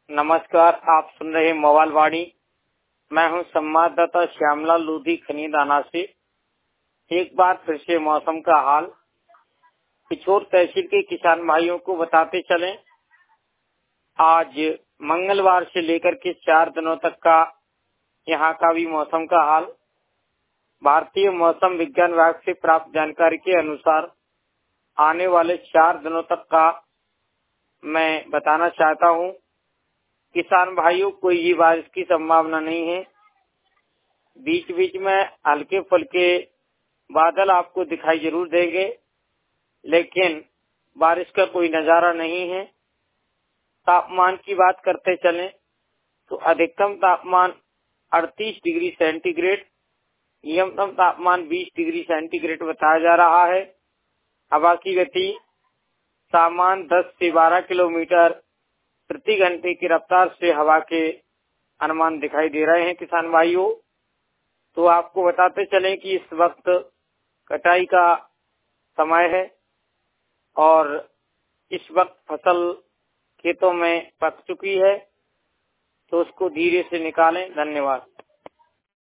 नमस्कार, आप सुन रहे मोबाइल वाणी। मैं हूं संवाददाता श्यामलाल लोधी खनीदाना से। एक बार फिर से मौसम का हाल पिछोर तहसील के किसान भाइयों को बताते चलें। आज मंगलवार से लेकर के 4 दिनों तक का यहां का भी मौसम का हाल भारतीय मौसम विज्ञान विभाग से प्राप्त जानकारी के अनुसार आने वाले 4 दिनों तक का मैं बताना चाहता हूं। किसान भाइयों को ये बारिश की संभावना नहीं है। बीच बीच में हल्के फुल्के बादल आपको दिखाई जरूर देंगे, लेकिन बारिश का कोई नजारा नहीं है। तापमान की बात करते चलें तो अधिकतम तापमान 38 डिग्री सेंटीग्रेड, न्यूनतम तापमान 20 डिग्री सेंटीग्रेड बताया जा रहा है। हवा की गति सामान्य 10 से 12 किलोमीटर प्रति घंटे की रफ्तार से हवा के अनुमान दिखाई दे रहे हैं। किसान भाइयों, तो आपको बताते चलें कि इस वक्त कटाई का समय है और इस वक्त फसल खेतों में पक चुकी है, तो उसको धीरे से निकालें। धन्यवाद।